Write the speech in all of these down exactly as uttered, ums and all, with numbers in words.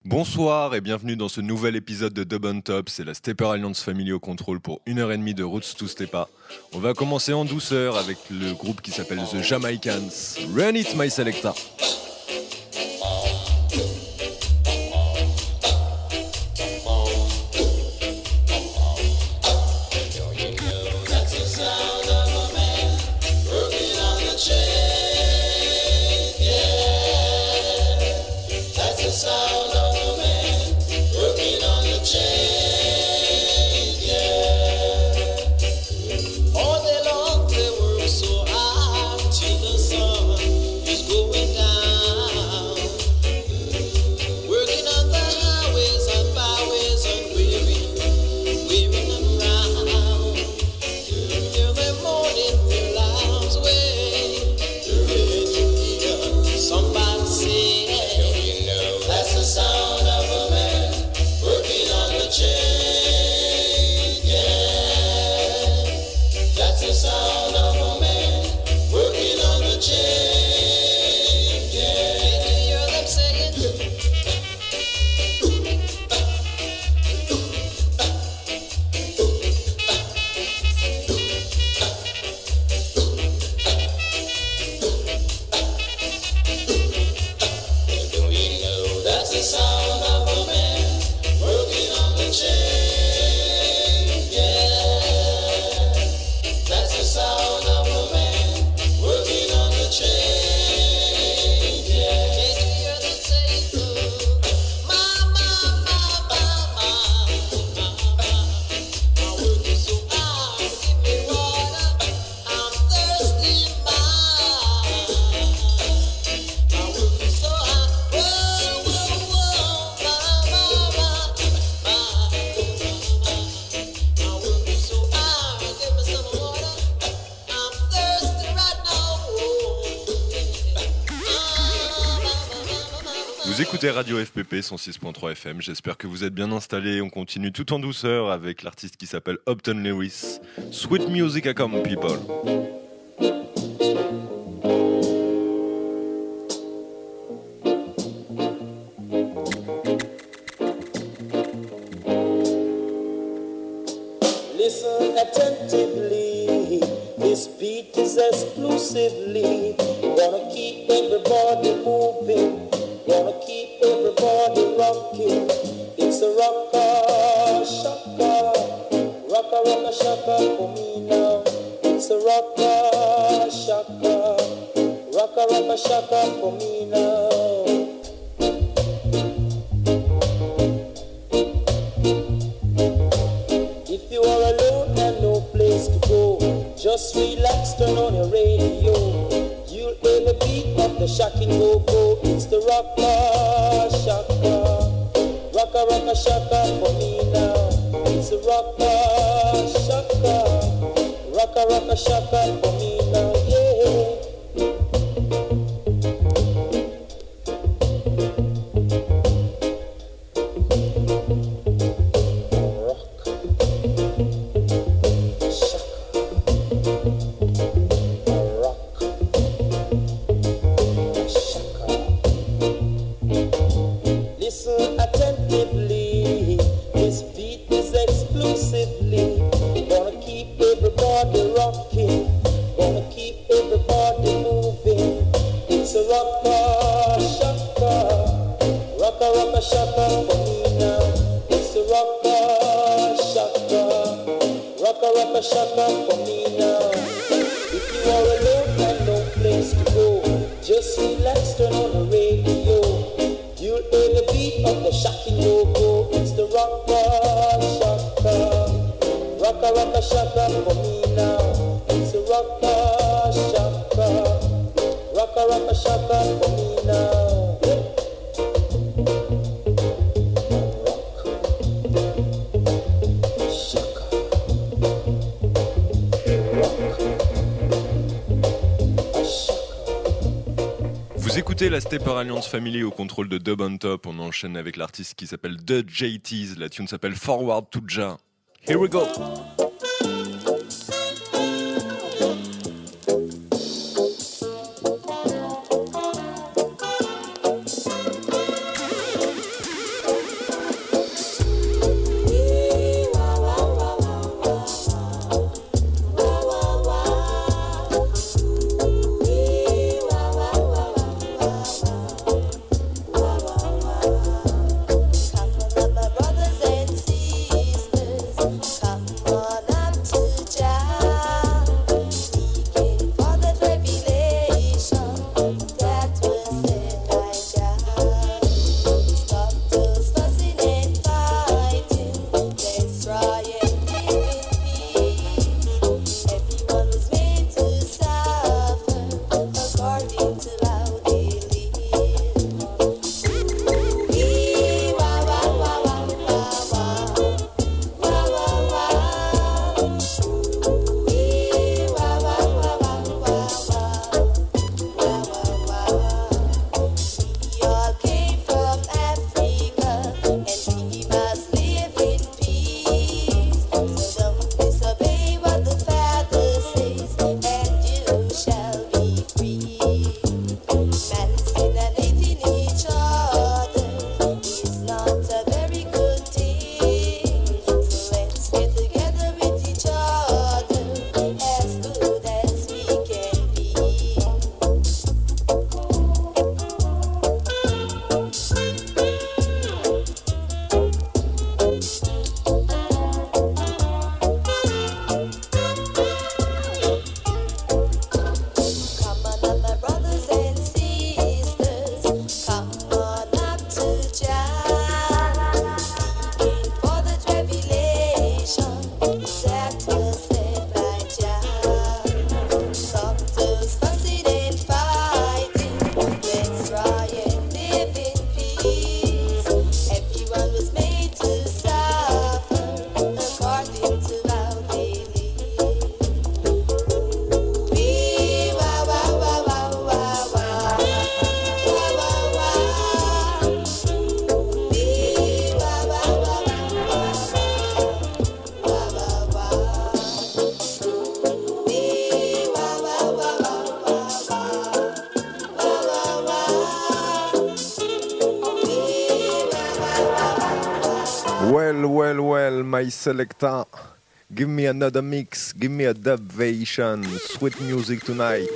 Bonsoir et bienvenue dans ce nouvel épisode de Dub on Top, c'est la Stepper Alliance Family au contrôle pour une heure et demie de Roots to Steppa. On va commencer en douceur avec le groupe qui s'appelle The Jamaicans. Run it my selecta. Vous écoutez Radio F P P cent six point trois F M, j'espère que vous êtes bien installés. On continue tout en douceur avec l'artiste qui s'appelle Upton Lewis. Sweet music a come people. Listen attentively, this beat is exclusively gonna keep everybody moving. Gonna keep everybody rocking. It's a rocka shaka, rocka rocka shaka for me now. It's a rocka shaka, rocka rocka shaka for me now. If you are alone and no place to go, just relax, turn on your radio. You'll hear the beat of the shocking go-go. It's the rocka shaka, rocka rocka shaka for me now. It's the rocka shaka, rocka rocka shaka for me now, yeah. Vous écoutez la Stepper Alliance Family au contrôle de Dub on Top. On enchaîne avec l'artiste qui s'appelle The J Ts. La tune s'appelle Forward to Ja. Here we go. Well, well, well, my selector. Give me another mix, give me a dubvation. Sweet music tonight.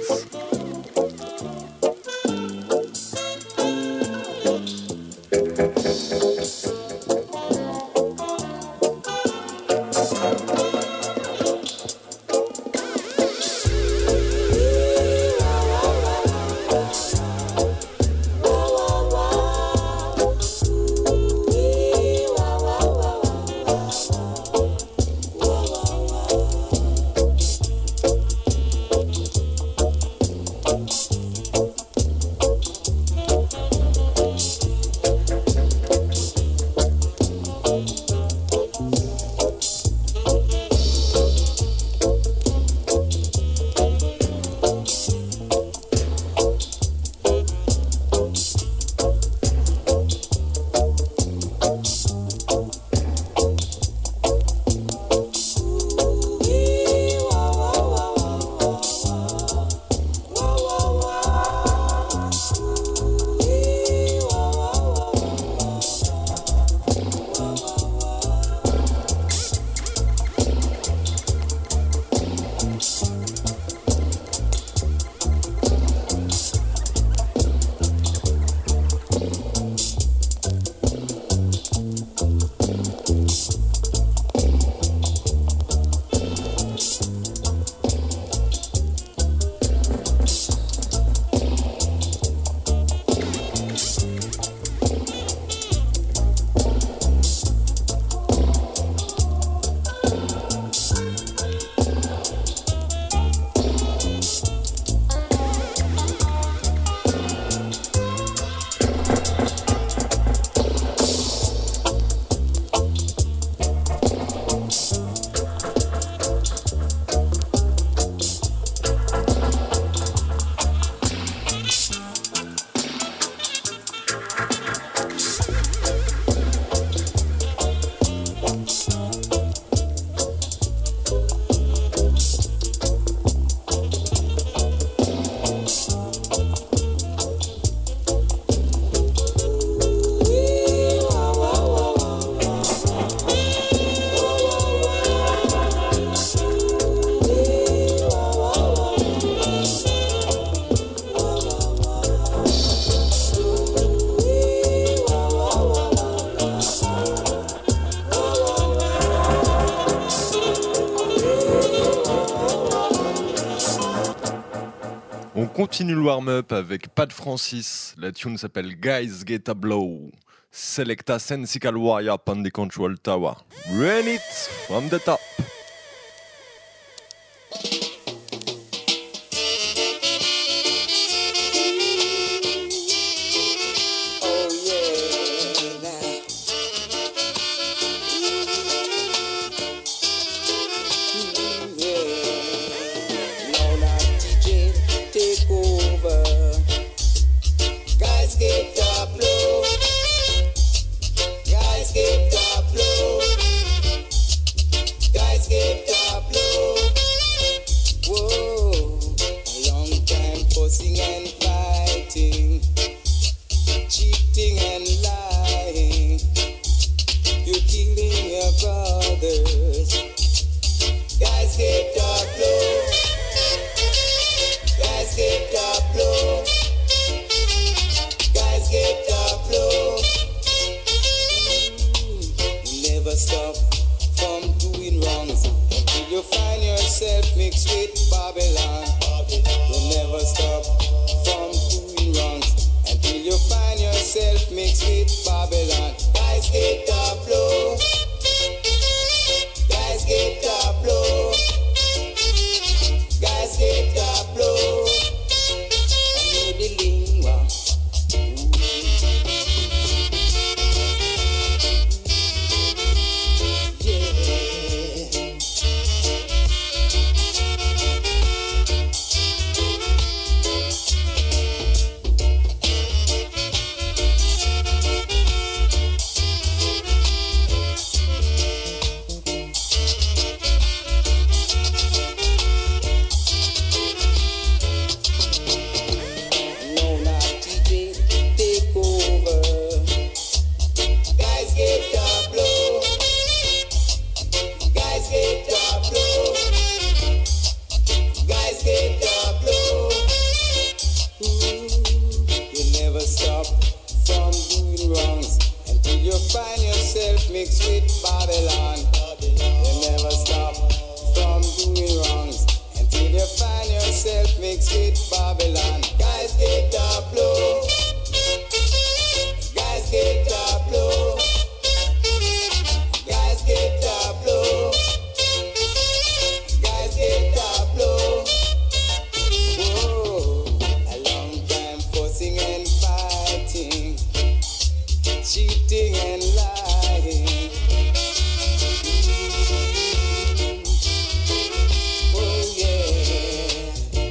On continue le warm-up avec Pat Francis. La tune s'appelle Guys Get a Blow. Selecta Sensical Warrior on the Control Tower. Run it from the top. Guys get the blow. find yourself mixed with Babylon, you never stop from doing wrongs until you find yourself mixed with Babylon. Guys get up low, guys get up low, guys get up low, guys get up low. Whoa, a long time fussing and fighting, cheating and lying. Oh yeah.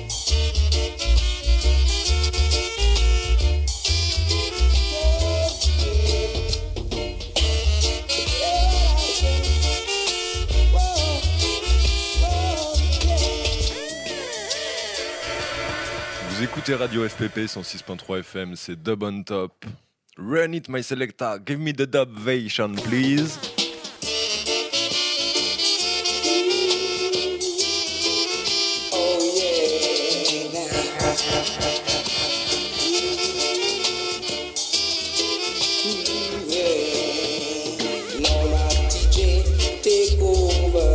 Vous écoutez Radio F P P cent six point trois F M, c'est Dub on Top. Run it, my selector. Give me the dubvation, please. Oh yeah. Yeah. Now my D J take over.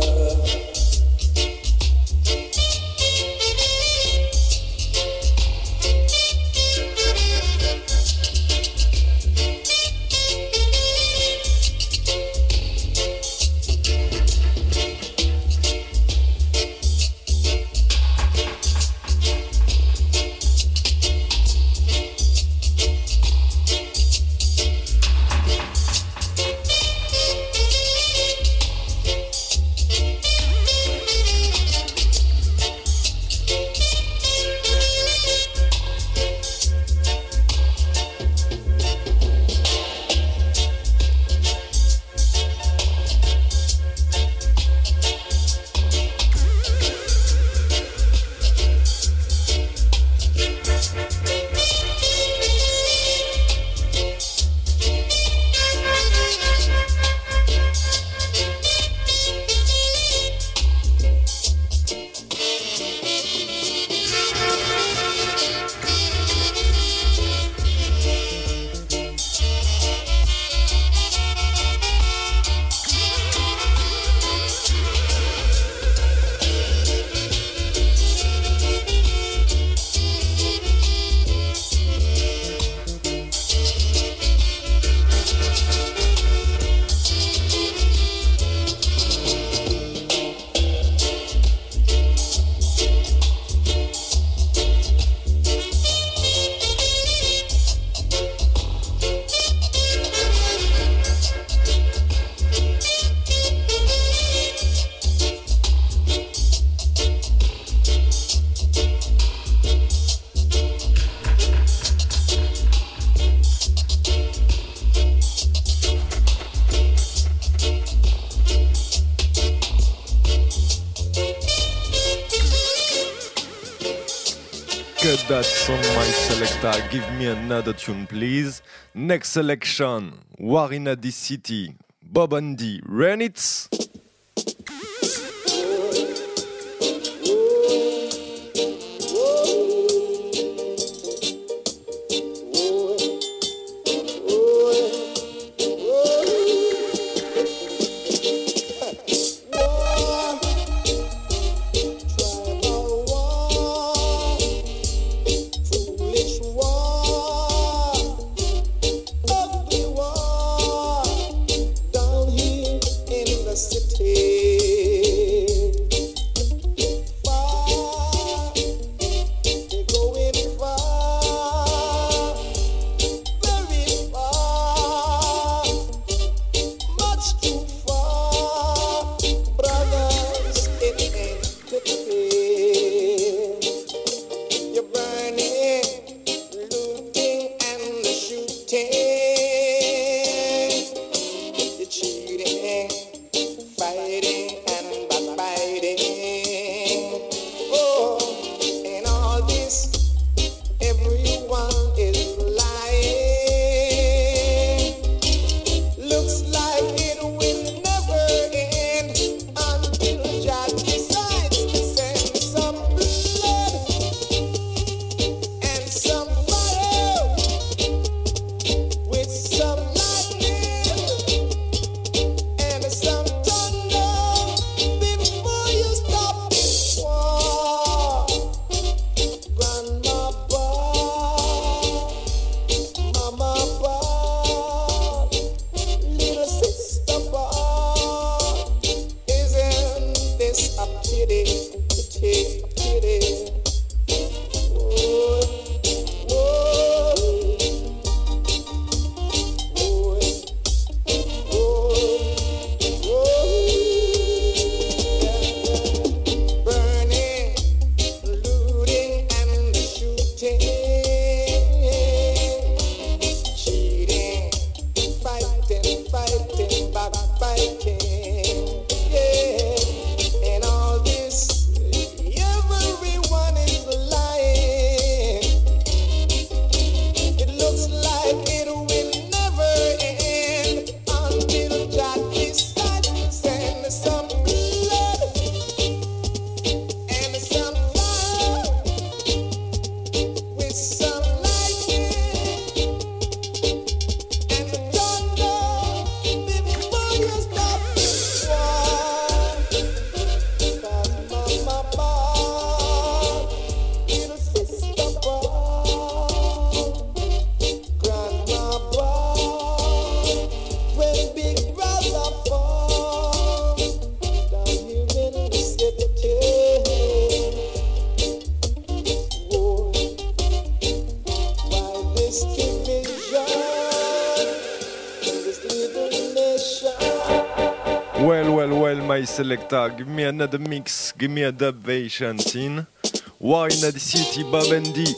Cut that song, my selector. Give me another tune, please. Next selection, War in the City. Bob Andy, run it. City. Well, well, well, my selector, give me another mix, give me a dub version scene. War in the city, Bob and D.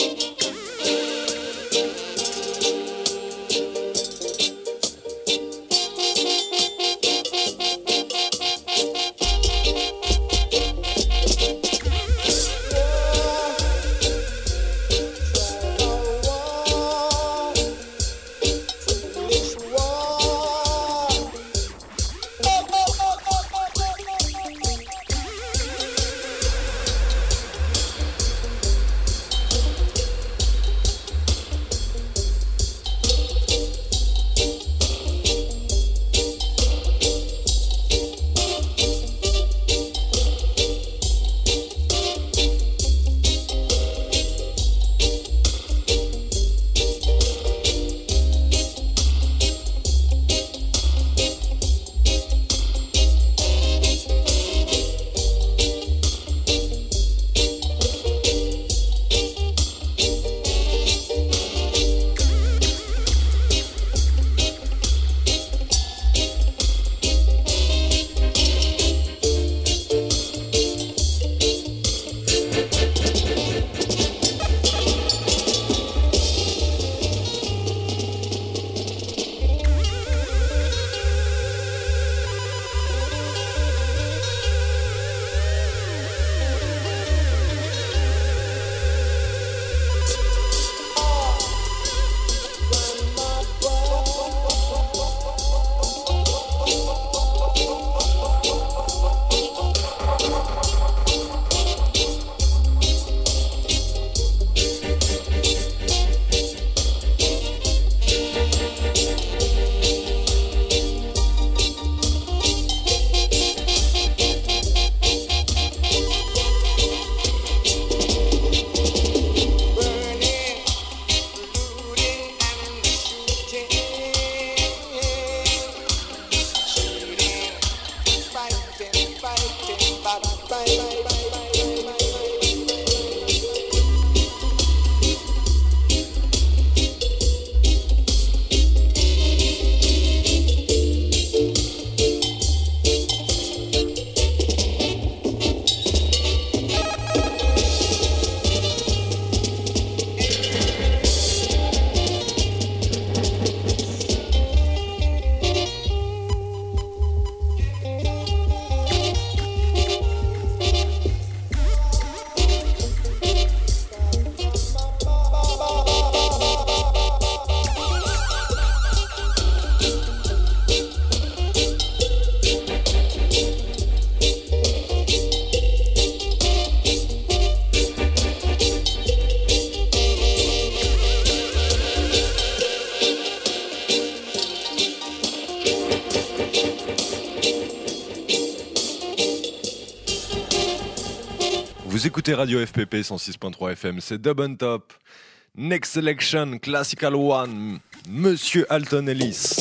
Vous écoutez Radio F P P cent six point trois F M, c'est Dub on Top. Next Selection, Classical One, Monsieur Alton Ellis.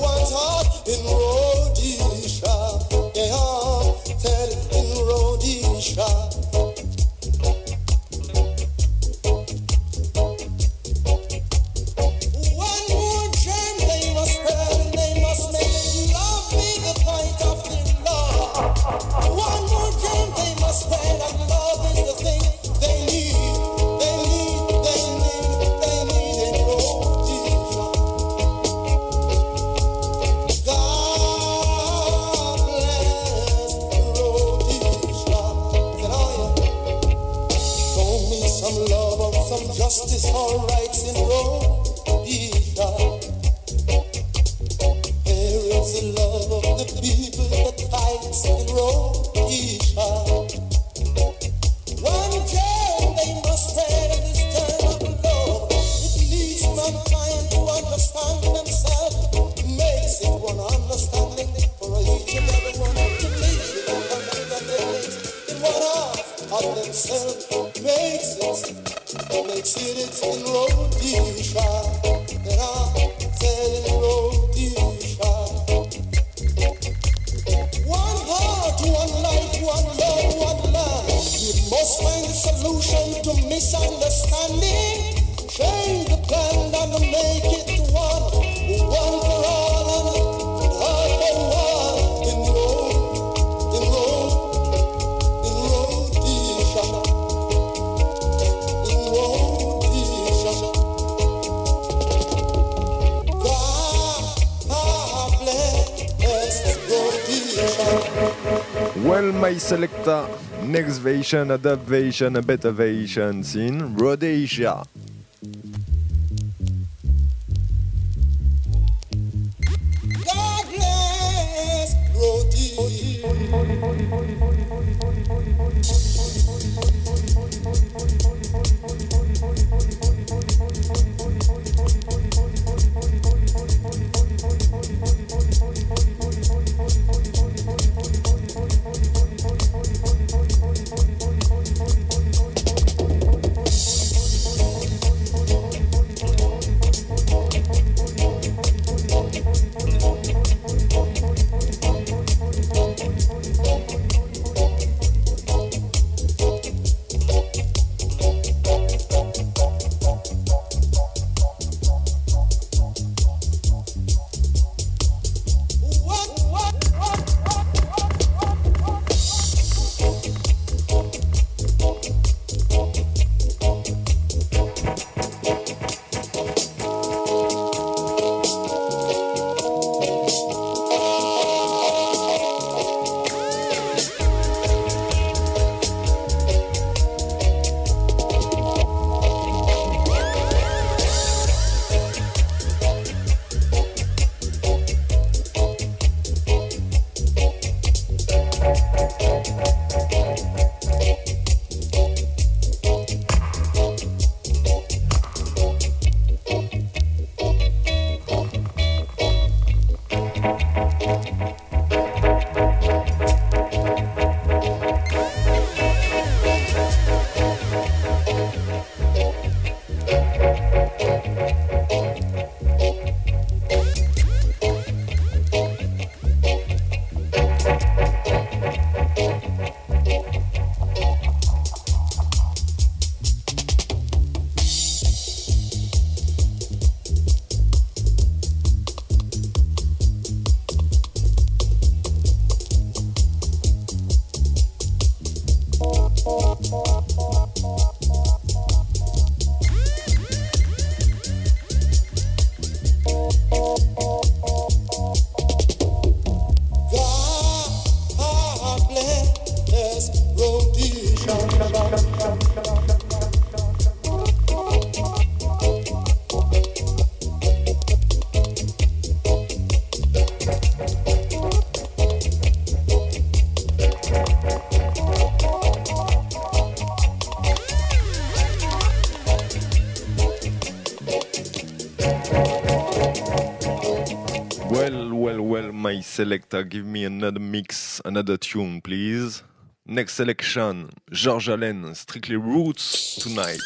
In Rhodesia, yeah, tell it in Rhodesia. makes it, makes it it's in Rhodesia, and I said in Rhodesia. One heart, one life, one love, one land. We must find a solution to misunderstanding. Change the plan and make it one, one for all and all for one. In road, in road, in Rhodesia, in Rhodesia. God bless Rhodesia. Well, my selector, next version, adaptation, a better version in Rhodesia. Selector, give me another mix, another tune, please. Next selection, George Allen, Strictly Roots Tonight.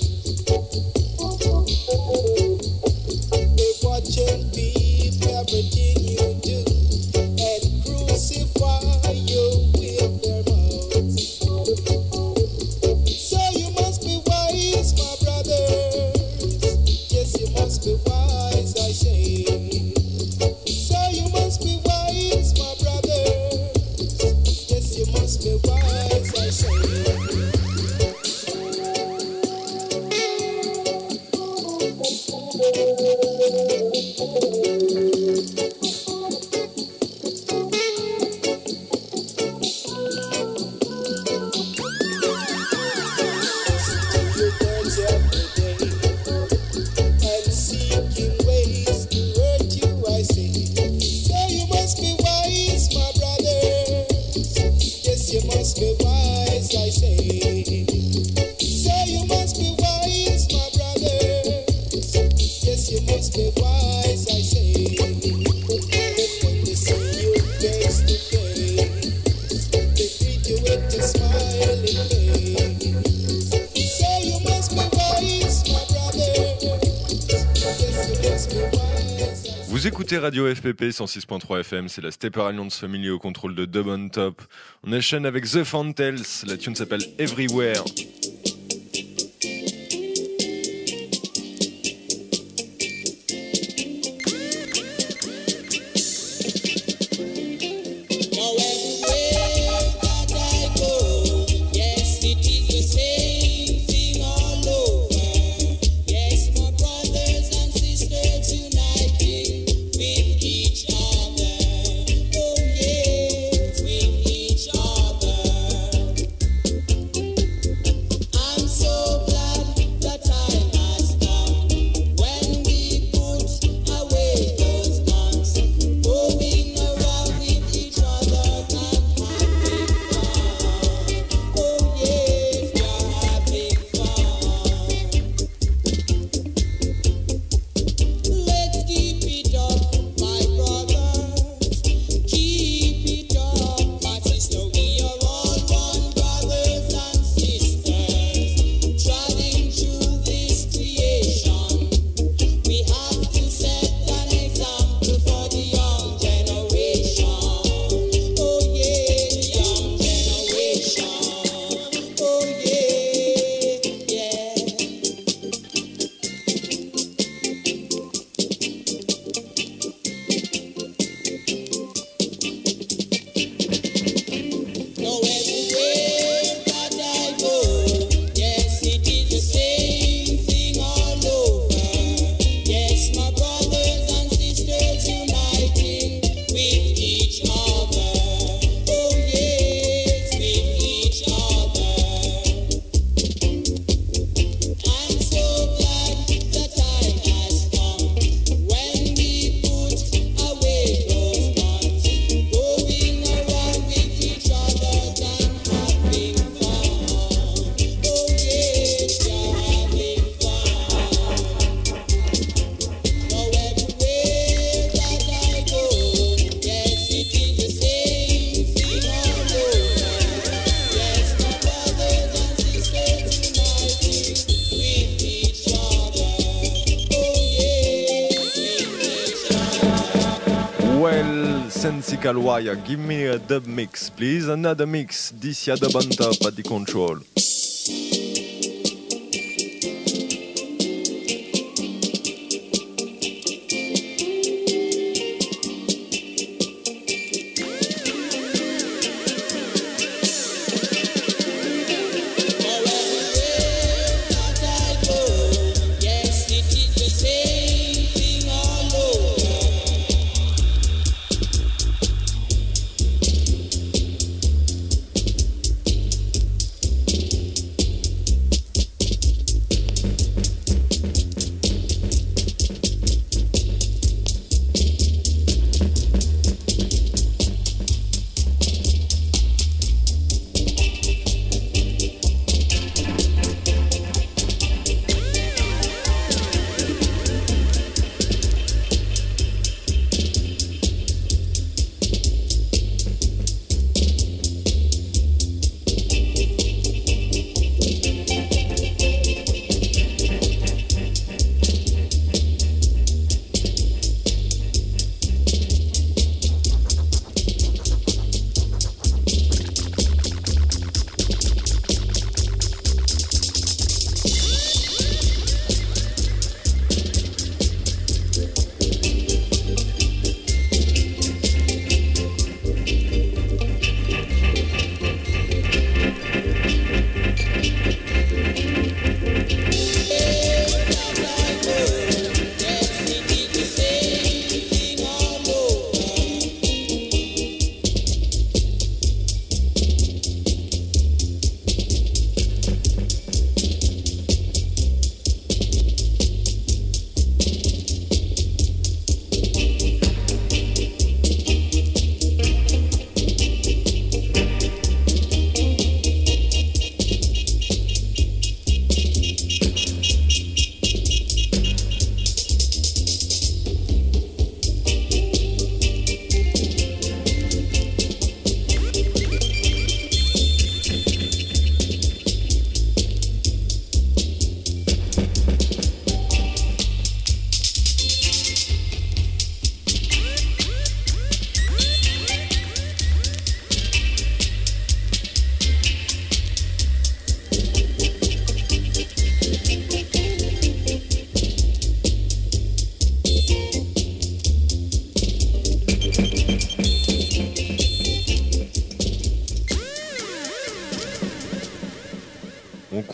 Every Vous écoutez Radio F P P cent six point trois F M, c'est la Stepper Alliance Family au contrôle de Dub on Top. On enchaîne avec The Fontels, la tune s'appelle Everywhere. Wire, give me a dub mix, please. Another mix. This year, Dub on Top at the control.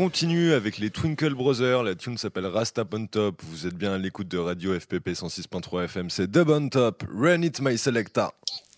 continue avec les Twinkle Brothers. La tune s'appelle Rasta on Top. Vous êtes bien à l'écoute de Radio F P P cent six point trois F M. C'est Dub on Top. Run it, my selecta.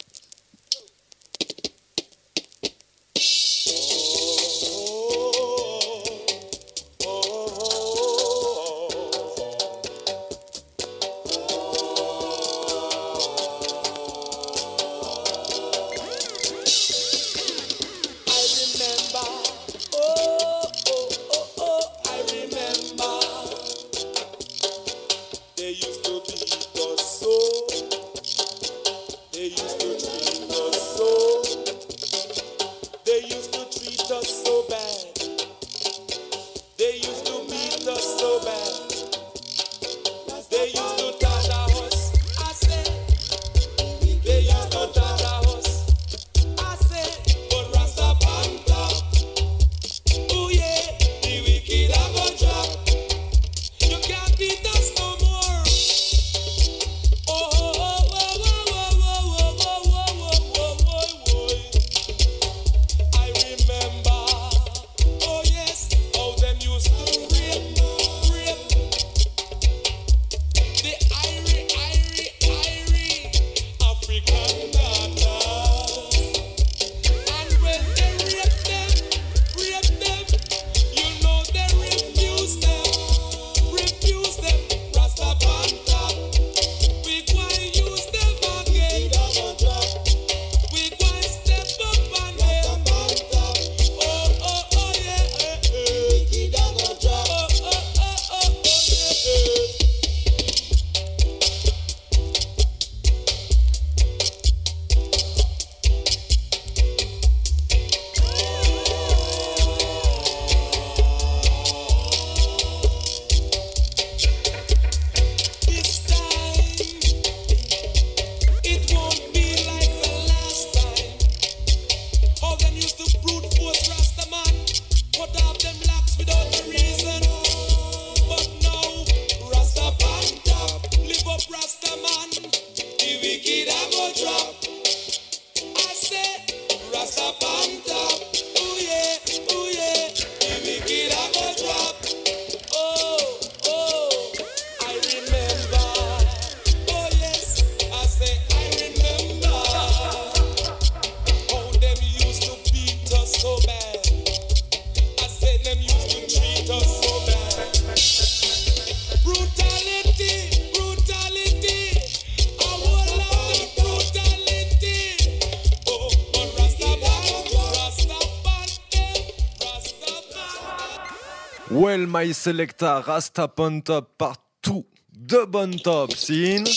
Well, my selecta, Rasta on top partout, Dub on top, scene.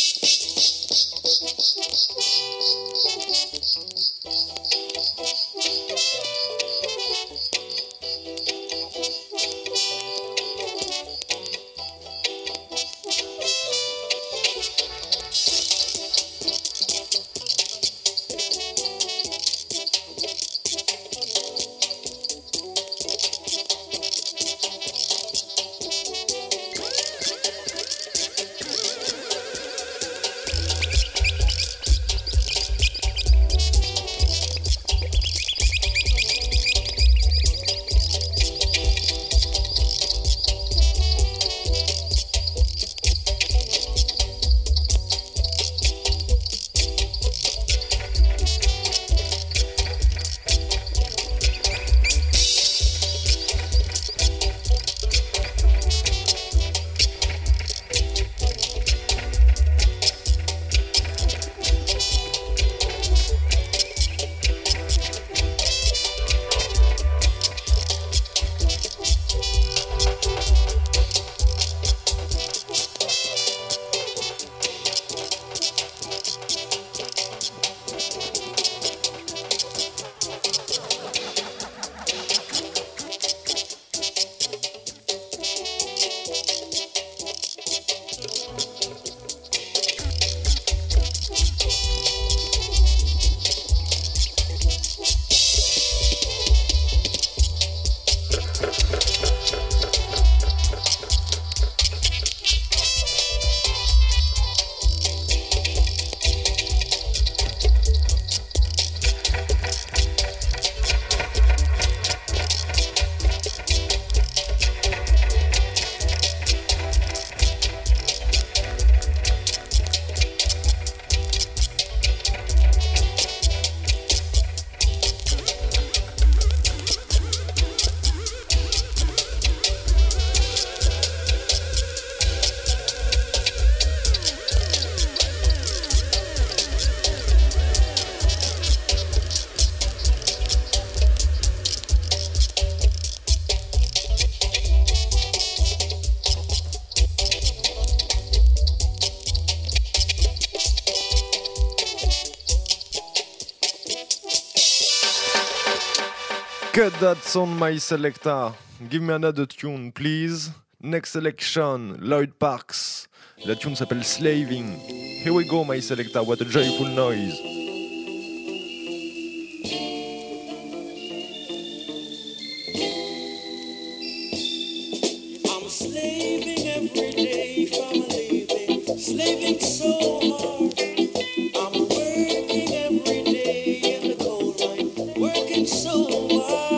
Cut that sound, my selector. Give me another tune, please. Next selection, Lloyd Parks. La tune s'appelle Slaving. Here we go, my selector. What a joyful noise. I'm slaving every day from a living, slaving so hard. I'm working every day in the coal mine, working so hard.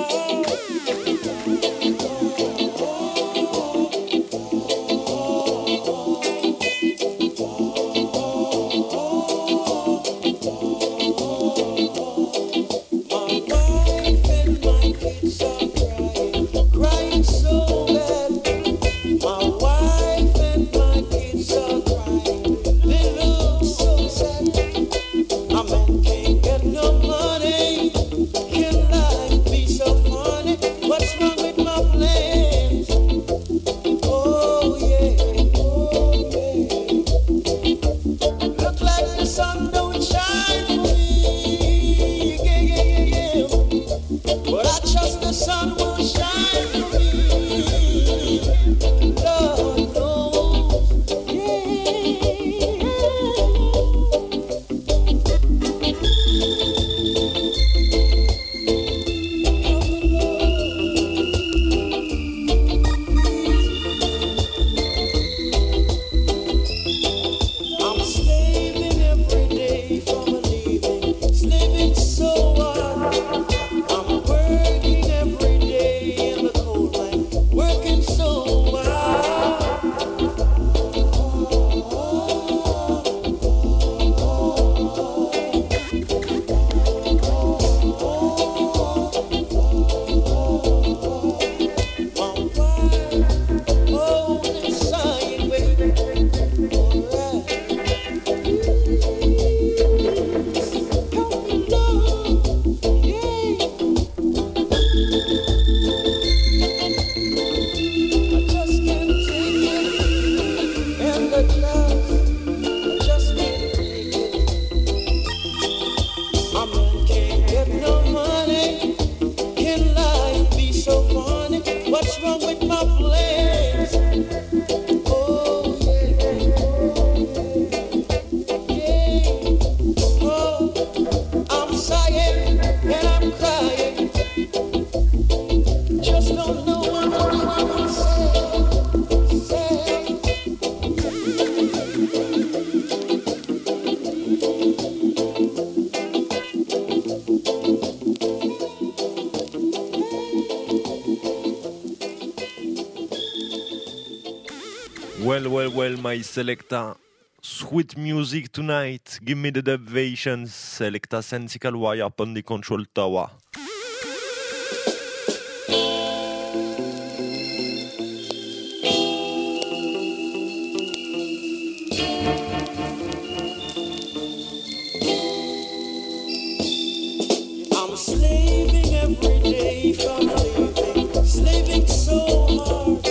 Well, well, well, my selector. Sweet music tonight. Give me the dubvations. Selecta sensical wire upon the control tower. I'm slaving every day from a living, slaving so hard.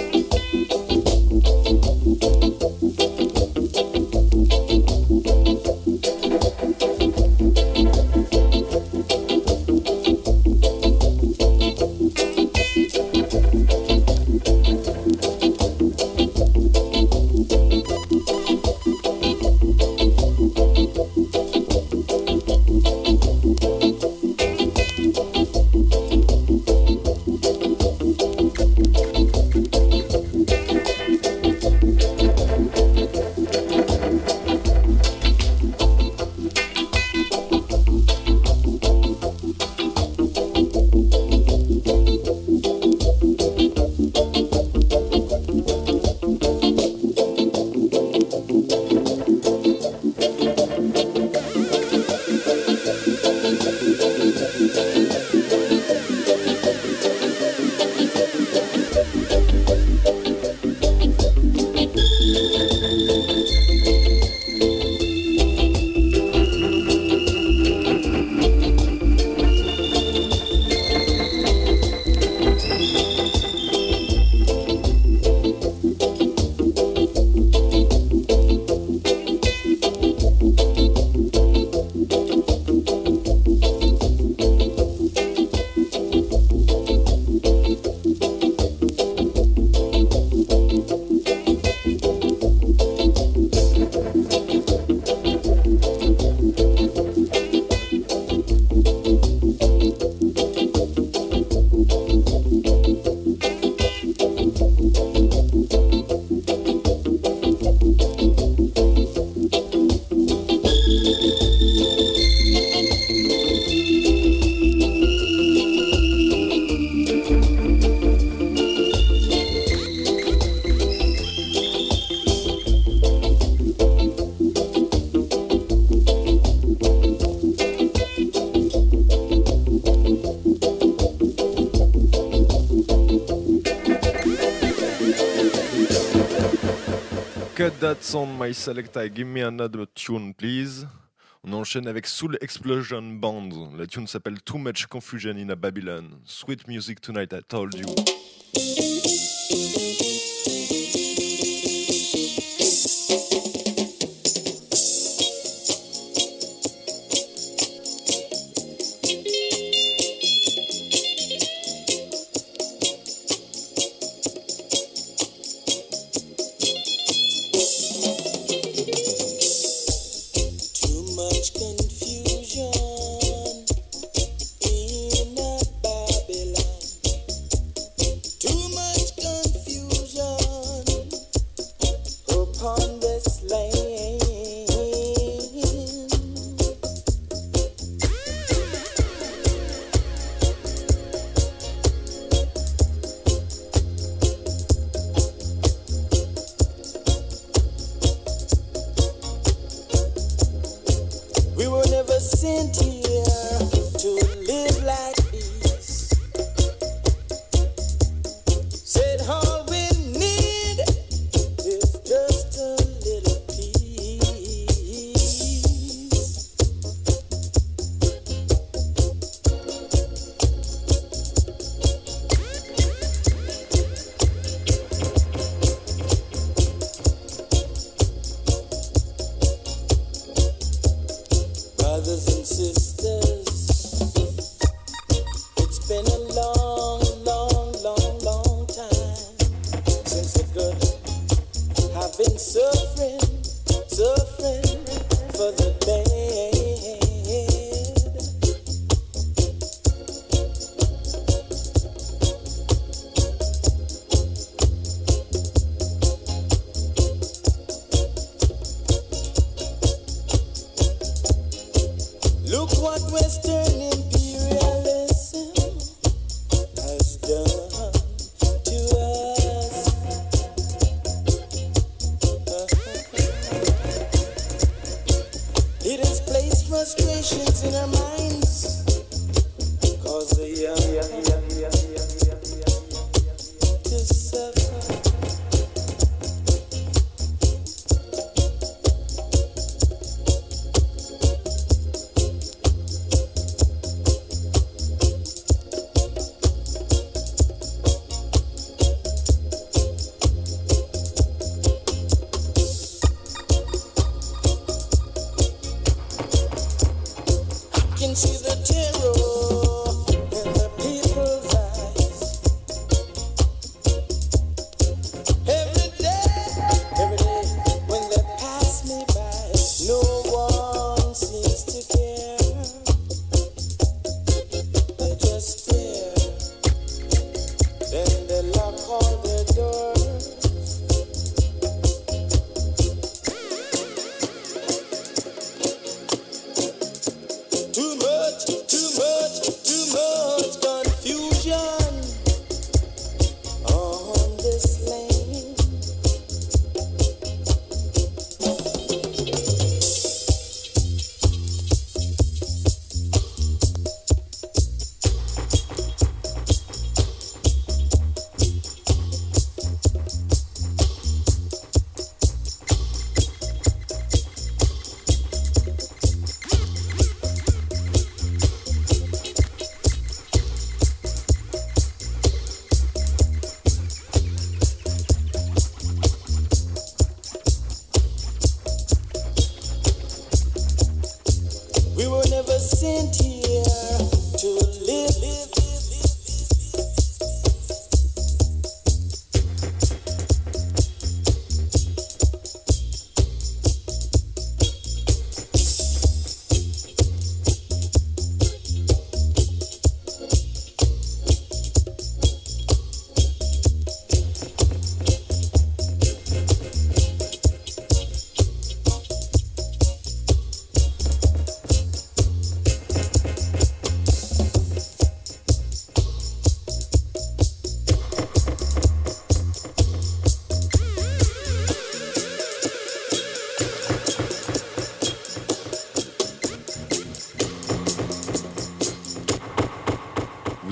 Cut that sound, my selector. Give me another tune, please. On enchaîne avec Soul Explosion Band. La tune s'appelle Too Much Confusion in a Babylon. Sweet music tonight, I told you.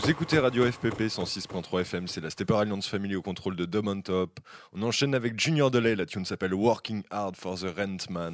Vous écoutez Radio F P P cent six point trois F M, c'est la Stepper Alliance Family au contrôle de Dub on Top. On enchaîne avec Junior Delay, la tune s'appelle Working Hard for the Rent Man.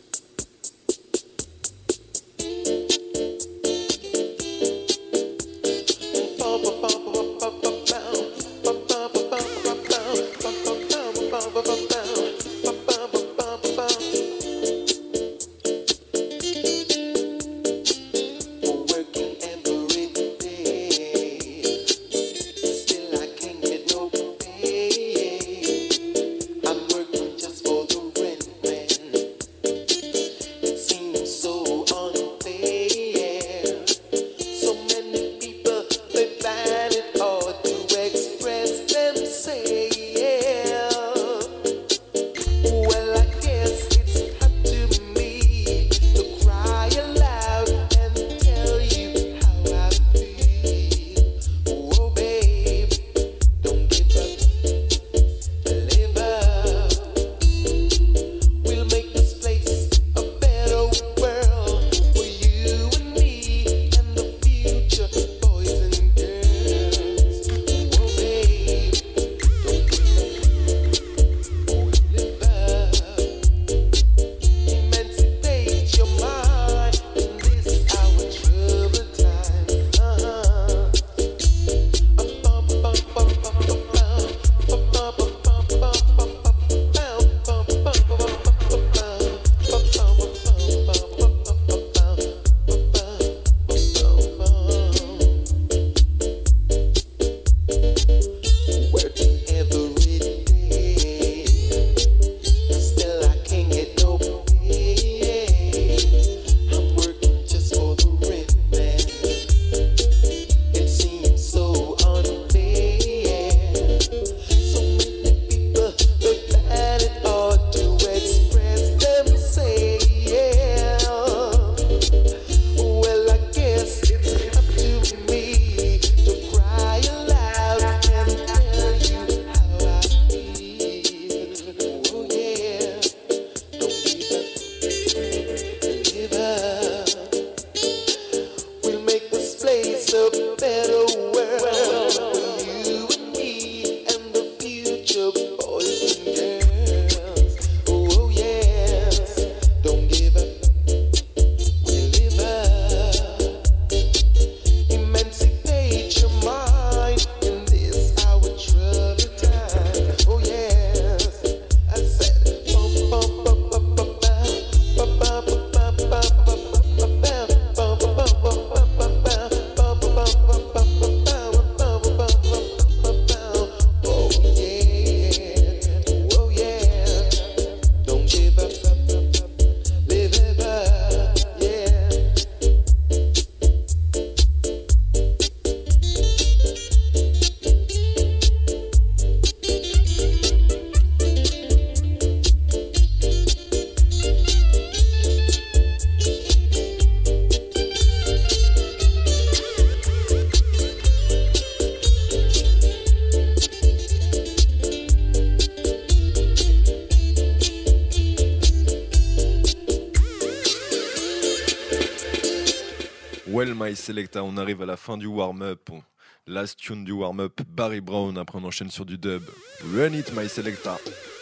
Well My Selecta, on arrive à la fin du warm-up. Last tune du warm-up, Barry Brown, après on enchaîne sur du dub. Run it My Selecta.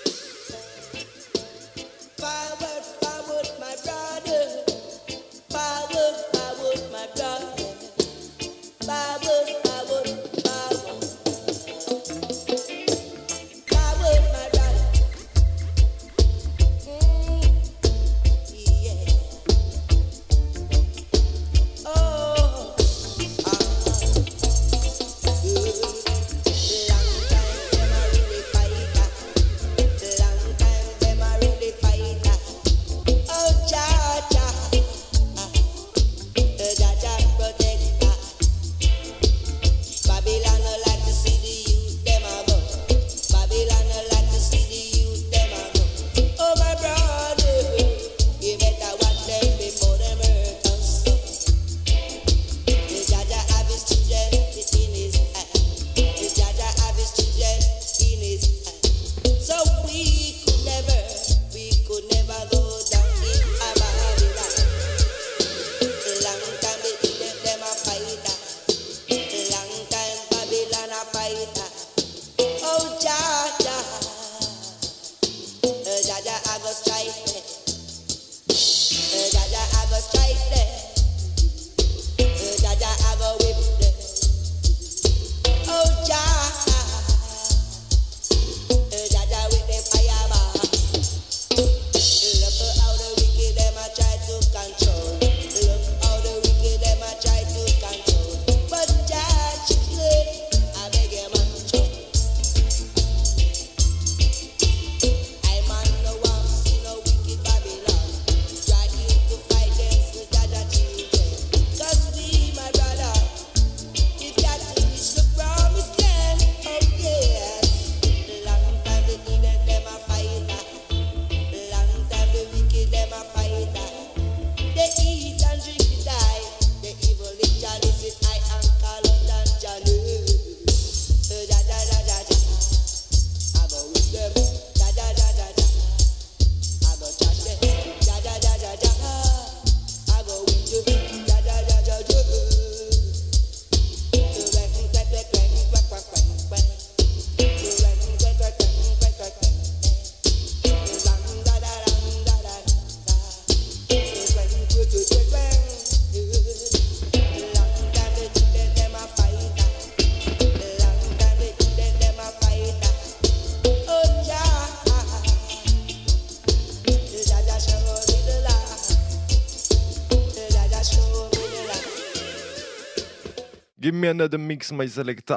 Forward, forward, my brother. Forward, forward, my brother. Forward, forward, forward. Forward, my brother. Mm, yeah. Oh, ah, good. Long time them a really fight. Give me another mix, my selector.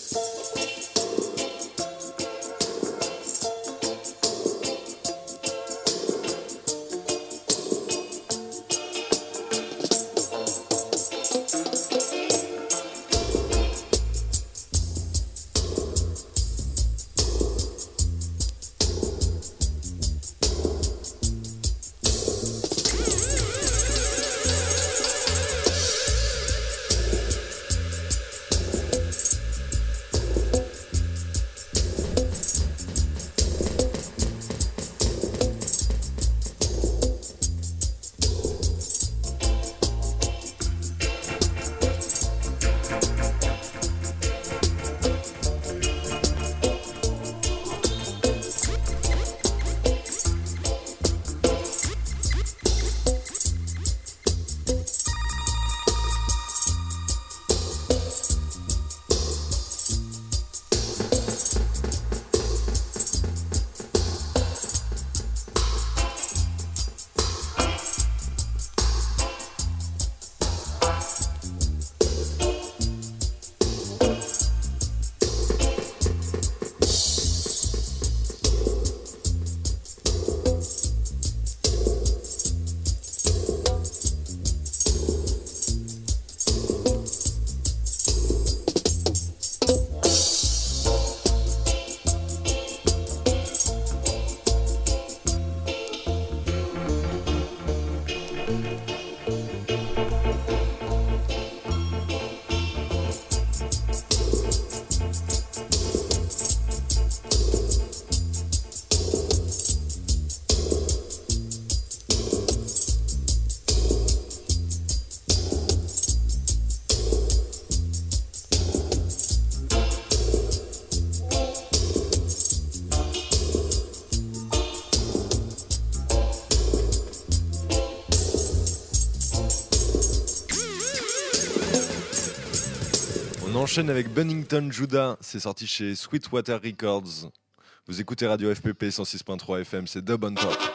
On enchaîne avec Bunnington Judah, c'est sorti chez Sweetwater Records. Vous écoutez Radio F P P cent six point trois F M, c'est Dub on Top.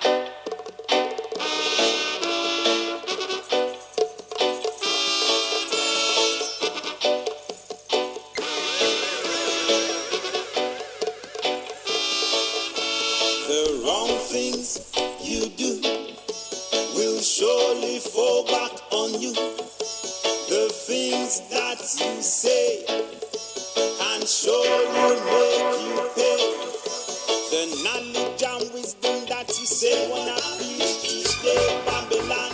The wrong things you do will surely fall back on you. The things that you say can surely make you pay. The knowledge and wisdom that you say when I preach each day, Babylon.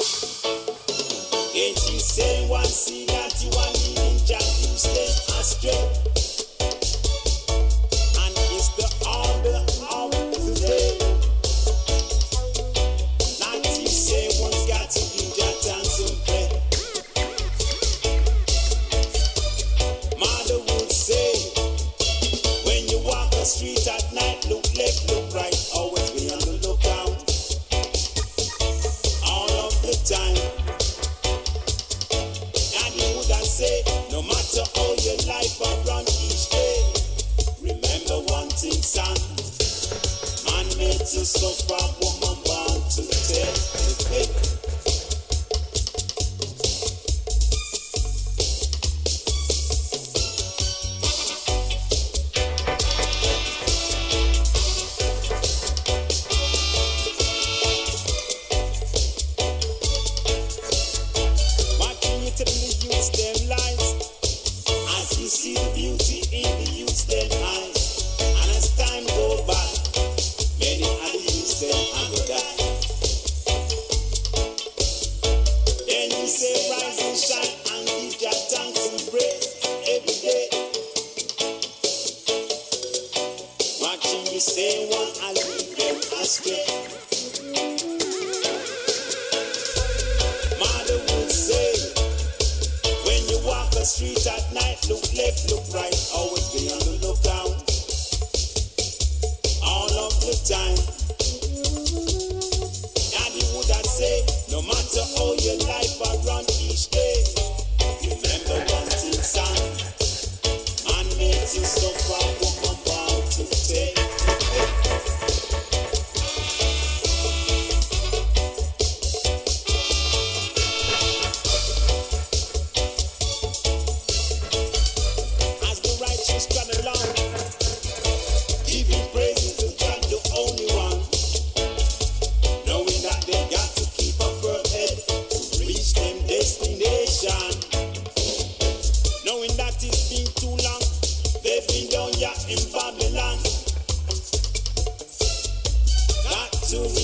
Can't you say one see that you are leading just you stay astray? And it's the order of the day that you say one's got to give their dance and play. Mother would say, when you walk the street at night, look left, look right, always be on the lookout, all of the time. Daddy would I say, no matter how your life around each day, remember one thing, son, man made to suffer, woman born to tell the pain.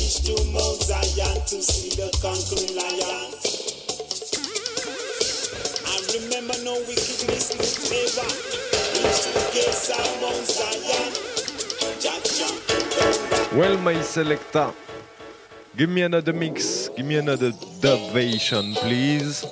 reach to Mount Zion to see the conquering lion. And remember no wickedness will ever reach the gates of Mount Zion. Jah Jah. Well, my selector, give me another mix, give me another dubvation, please.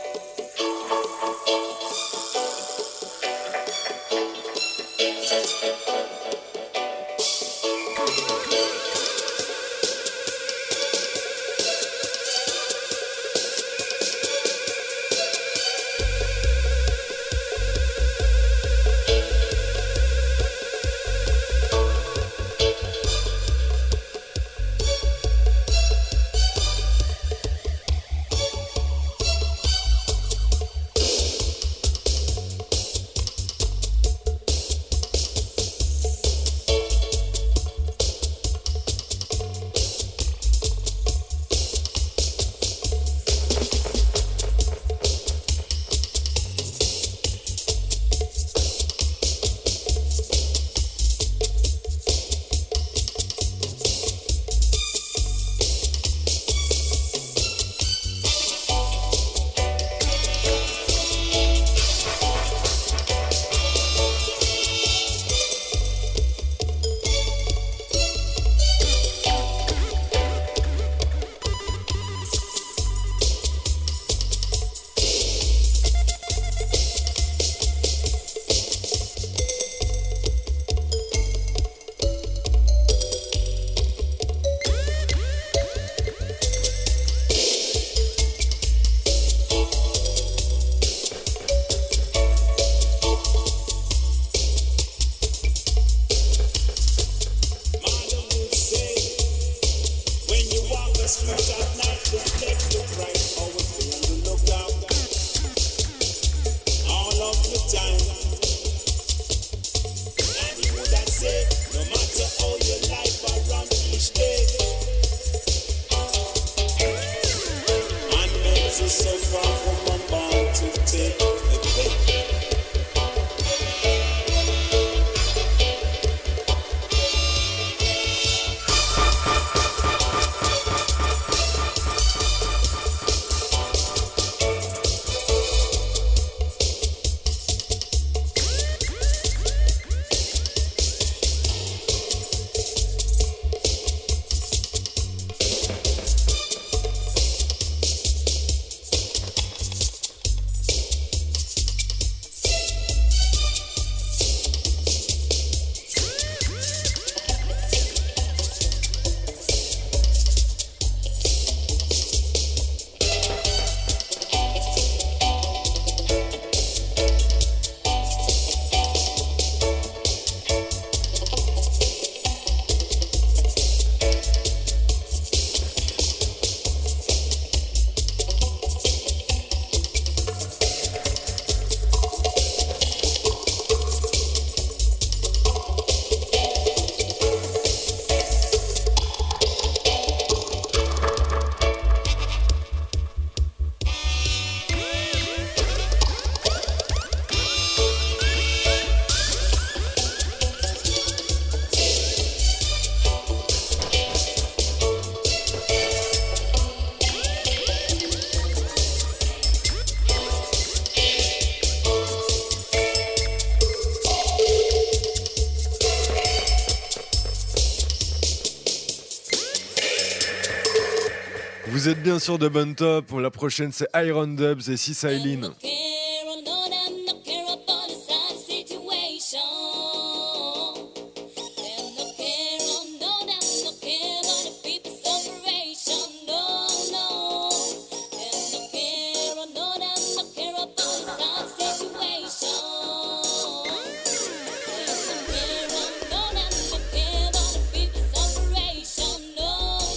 Vous êtes bien sûr de Bon Top. La prochaine, c'est Iron Dubs et Sis Eileen.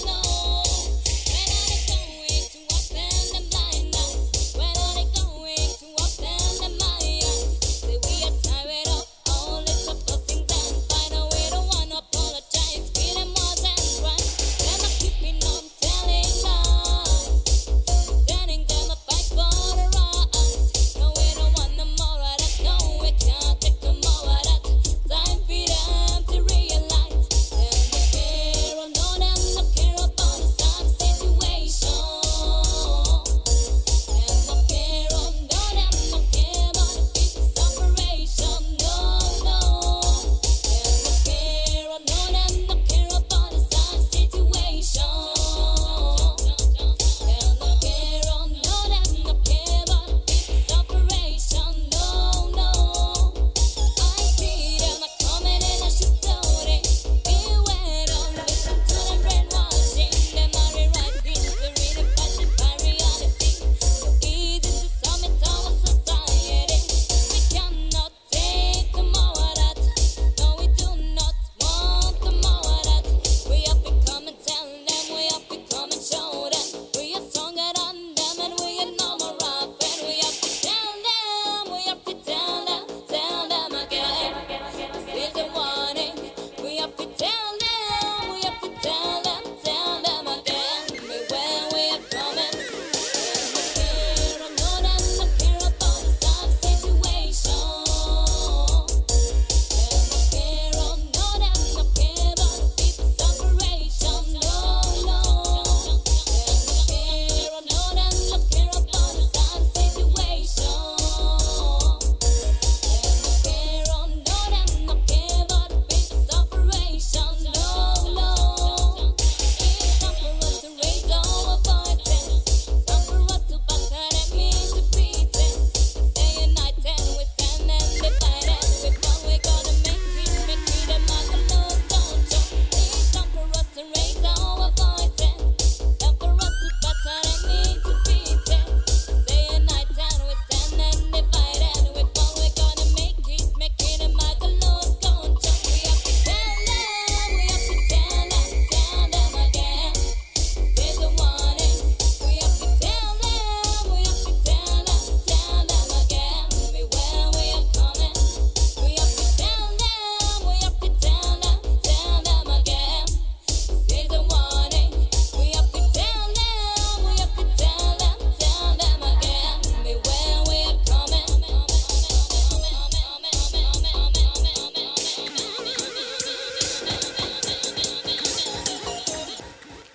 Where are they going?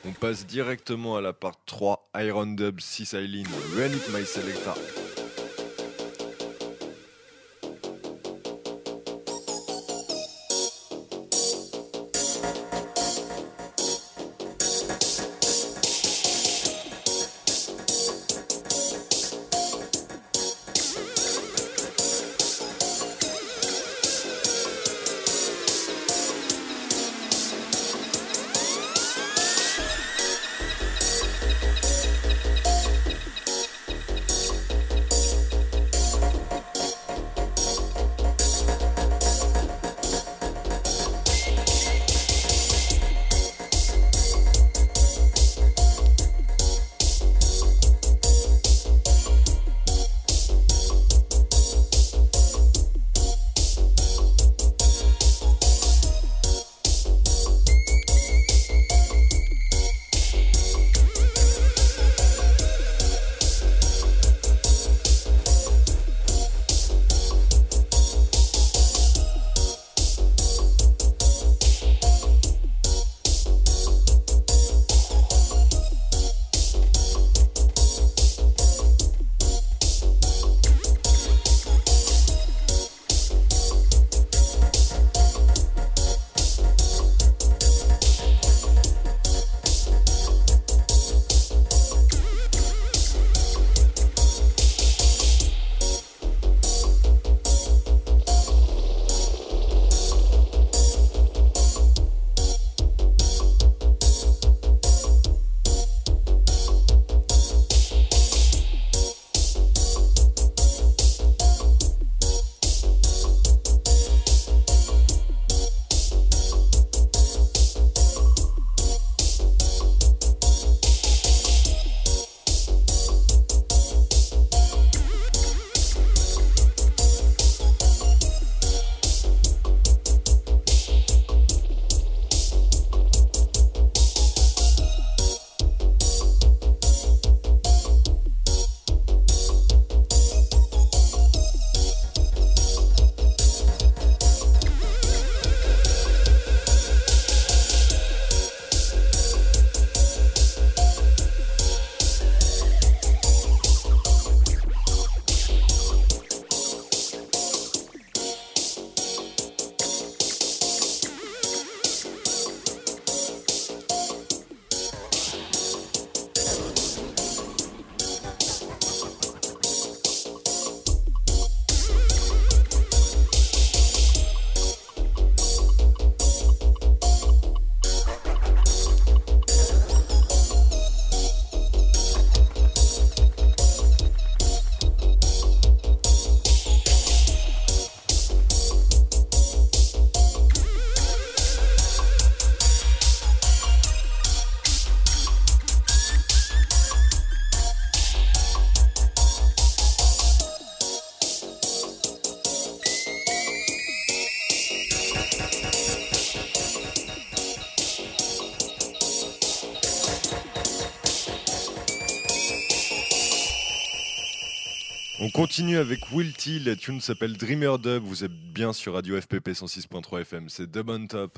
On passe directement à la part trois, Iron Dub, six Eileen, Run It My Selecta. On continue avec Will T, la tune s'appelle Dreamer Dub, vous êtes bien sur Radio F P P cent six point trois F M, c'est Dub on Top.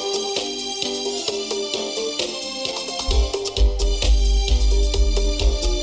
Thank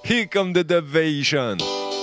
Here come the Dubvation.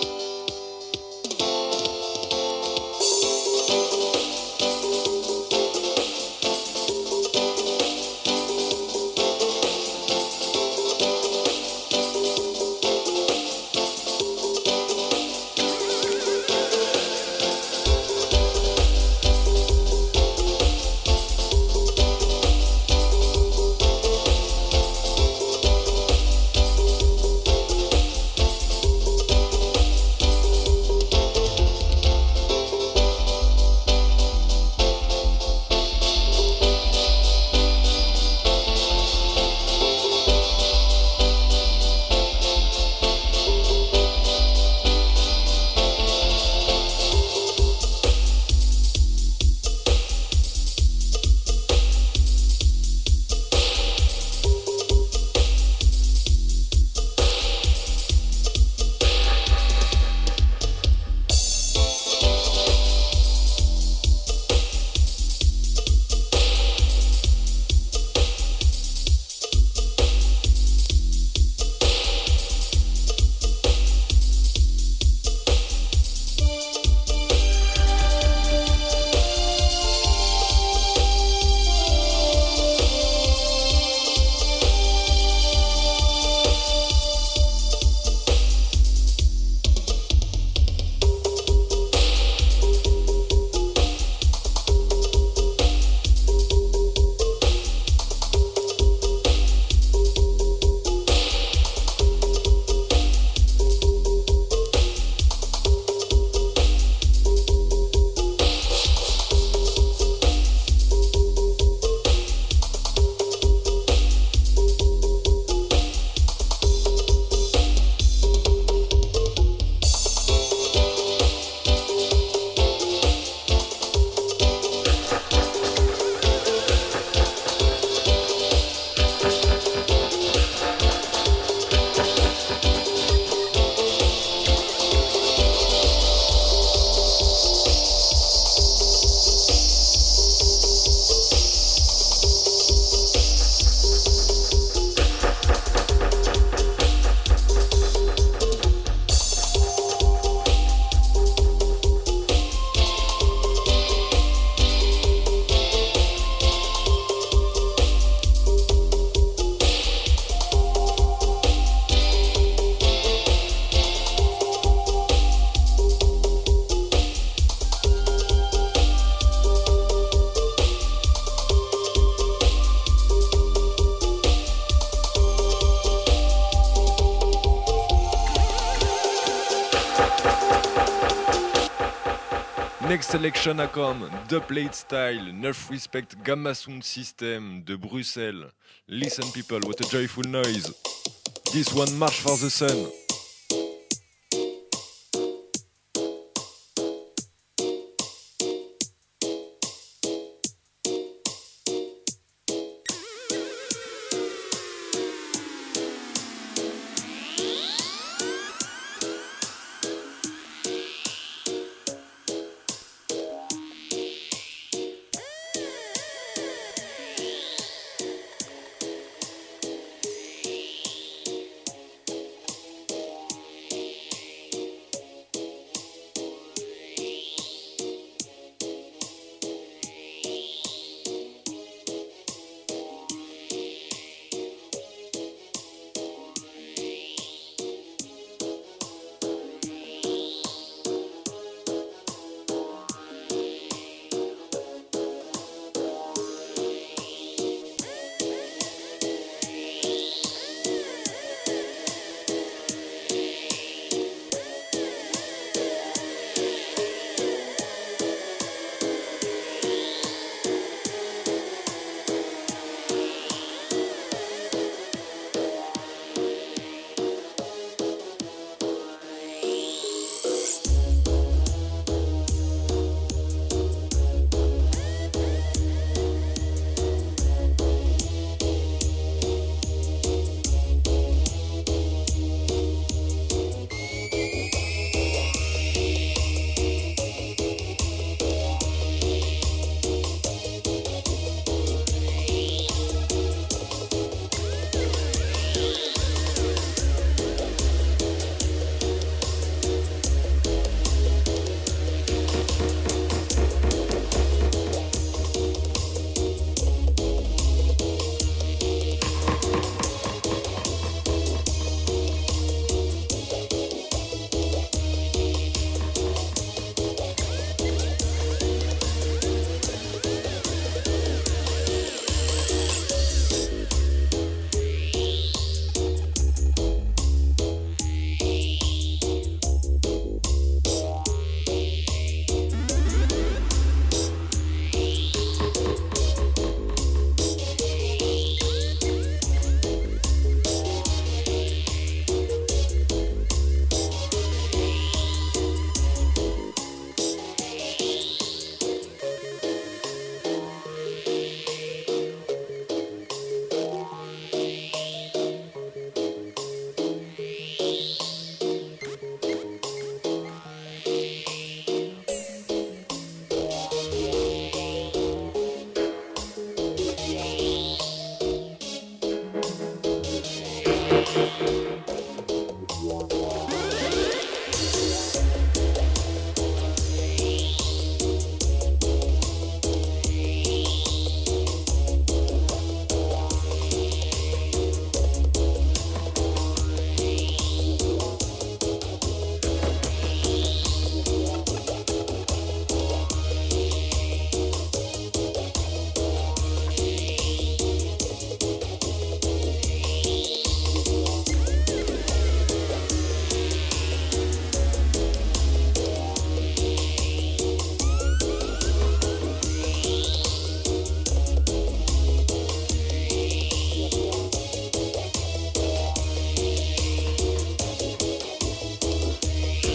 Next selection a come, The Plate Style, Enough Respect Gamma Sound System de Bruxelles. Listen people, what a joyful noise. This one, March for the Sun.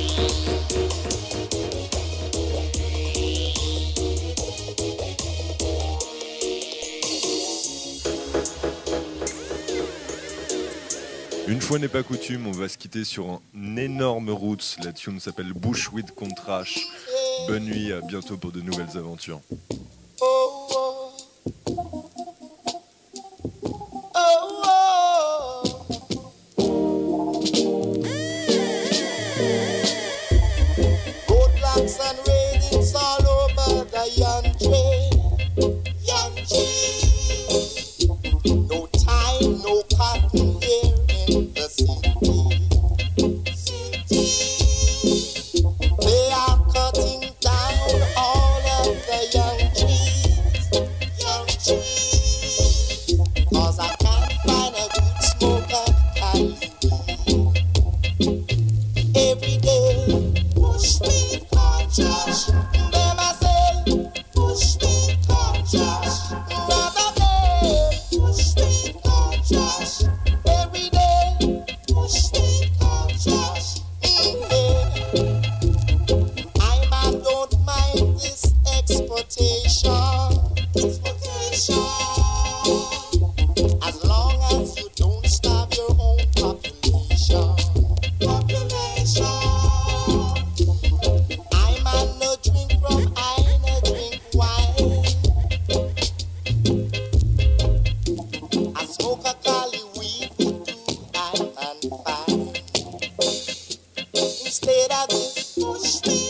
Une fois n'est pas coutume, on va se quitter sur un énorme roots. La tune s'appelle Bushwick Contrash. Bonne nuit, à bientôt pour de nouvelles aventures. Oh, oh. Oh, oh. Roadblocks and railings all over the Yantry. Yantry. No time, no cotton here in the city. City. They are cutting down all of the young trees, young trees. 'Cause I can't find a good smoke of Cali weed. Every day, push me, conscious. Them I say, push me, conscious. Another day, push me, conscious. Every day, push me, conscious. Mm-hmm. I man don't mind this exportation, exportation. As long as you don't starve your own population, population. I man no drink rum, I no drink wine. I smoke a Cali weed, we do I man fine. Instead of this, push me.